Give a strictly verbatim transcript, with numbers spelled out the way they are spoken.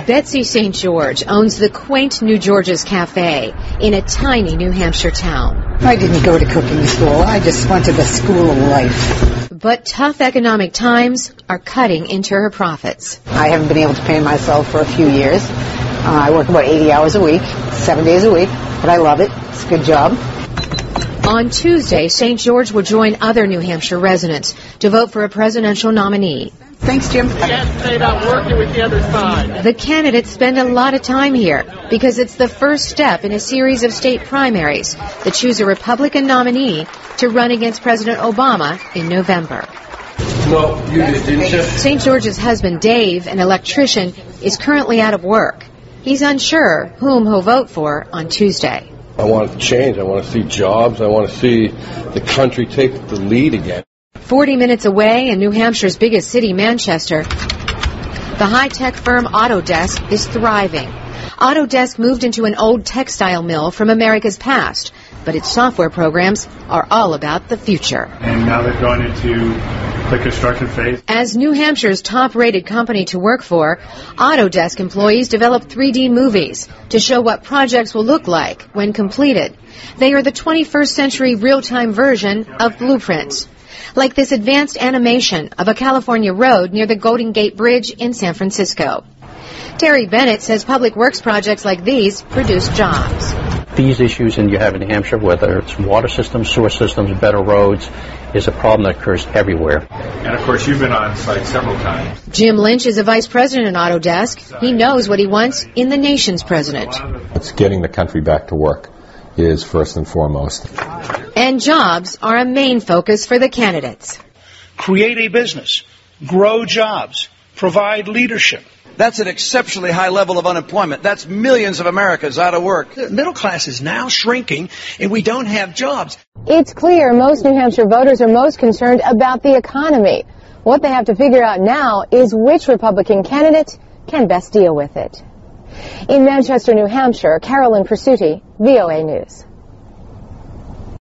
Betsy Saint George owns the quaint New George's Cafe in a tiny New Hampshire town. I didn't go to cooking school. I just went to the school of life. But tough economic times are cutting into her profits. I haven't been able to pay myself for a few years. Uh, I work about eighty hours a week, seven days a week, but I love it. It's a good job. On Tuesday, Saint George will join other New Hampshire residents to vote for a presidential nominee. Thanks, Jim. Yes, stayed out working with the other side. The candidates spend a lot of time here because it's the first step in a series of state primaries that choose a Republican nominee to run against President Obama in November. No, you did, didn't you? Saint George's husband, Dave, an electrician, is currently out of work. He's unsure whom he'll vote for on Tuesday. I want to change. I want to see jobs. I want to see the country take the lead again. Forty minutes away in New Hampshire's biggest city, Manchester, the high-tech firm Autodesk is thriving. Autodesk moved into an old textile mill from America's past, but its software programs are all about the future. And now they're going into the construction phase. As New Hampshire's top-rated company to work for, Autodesk employees develop three D movies to show what projects will look like when completed. They are the twenty-first century real-time version of blueprints, like this advanced animation of a California road near the Golden Gate Bridge in San Francisco. Terry Bennett says public works projects like these produce jobs. These issues in you have in New Hampshire, whether it's water systems, sewer systems, better roads, is a problem that occurs everywhere. And of course, you've been on site several times. Jim Lynch is a vice president at Autodesk. He knows what he wants in the nation's president. It's getting the country back to work is first and foremost. And jobs are a main focus for the candidates. Create a business, grow jobs, provide leadership. That's an exceptionally high level of unemployment. That's millions of Americans out of work. The middle class is now shrinking, and we don't have jobs. It's clear most New Hampshire voters are most concerned about the economy. What they have to figure out now is which Republican candidate can best deal with it. In Manchester, New Hampshire, Carolyn Pursuti, V O A News.